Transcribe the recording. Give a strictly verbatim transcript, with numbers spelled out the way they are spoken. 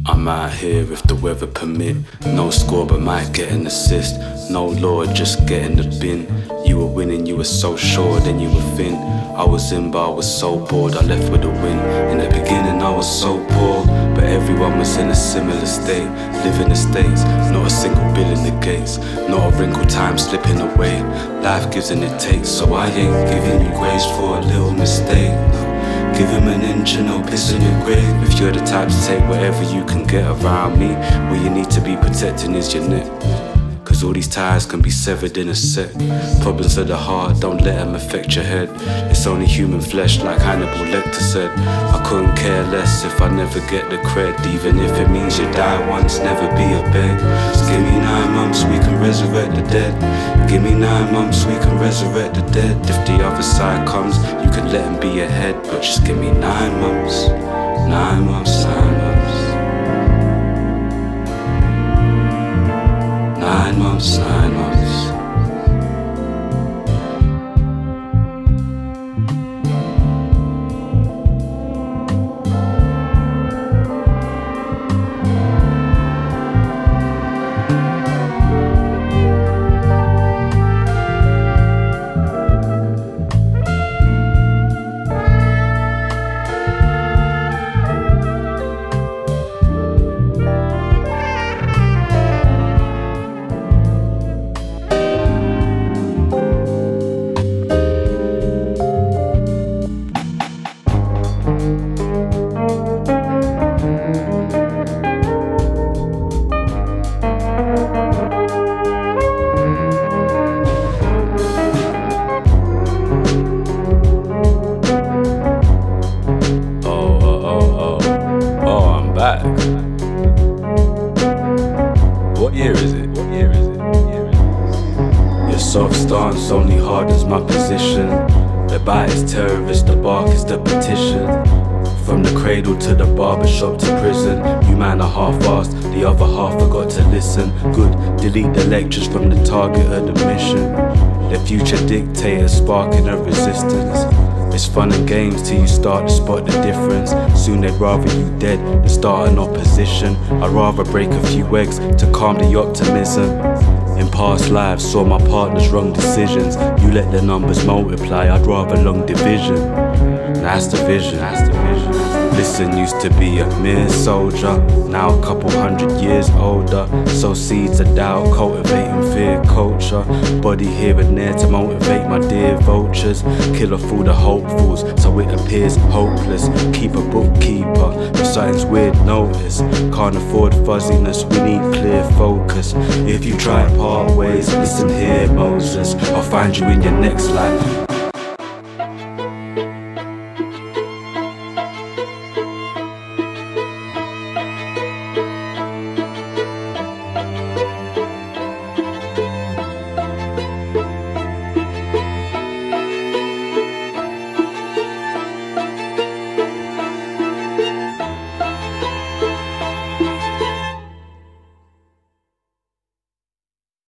I'm out here if the weather permit. No score but might get an assist. No lord, just get in the bin. You were winning, you were so sure, then you were thin. I was in but I was so bored, I left with a win. In the beginning I was so poor, but everyone was in a similar state. Living the States, not a single bill in the gates. Not a wrinkle, time slipping away. Life gives and it takes, so I ain't giving you grace for a little mistake. Give him an inch and no piss in your grave. If you're the type to take whatever you can get around me, what you need to be protecting is your neck. Cause all these ties can be severed in a sec. Problems of the heart, don't let them affect your head. It's only human flesh, like Hannibal Lecter said. I couldn't care less if I never get the cred. Even if it means you die once, never be a beg. Just give me nine months, we can resurrect the dead. Give me nine months, we can resurrect the dead. If the other side comes, you can let him be ahead. But just give me nine months, nine months, nine months. Nine months, nine months. What year is it? What year is it? What year is it? Your soft stance only hardens my position. The bite is terrorist, the bark is the petition. From the cradle to the barbershop to prison. You man are half-assed, the other half forgot to listen. Good, delete the lectures from the target of the mission. The future dictator sparking a resistance. It's fun and games till you start to spot the difference. Soon they'd rather you dead than start an opposition. I'd rather break a few eggs to calm the optimism. In past lives saw my partner's wrong decisions. You let the numbers multiply, I'd rather long division. That's the vision, that's the vision. Listen, used to be a mere soldier, now a couple hundred years older. Sow seeds of doubt, cultivating fear culture. Body here and there to motivate my dear vultures. Kill off all the hopefuls, so it appears hopeless. Keep a bookkeeper, if something's weird, notice. Can't afford fuzziness, we need clear focus. If you try to part ways, listen here, Moses, I'll find you in your next life.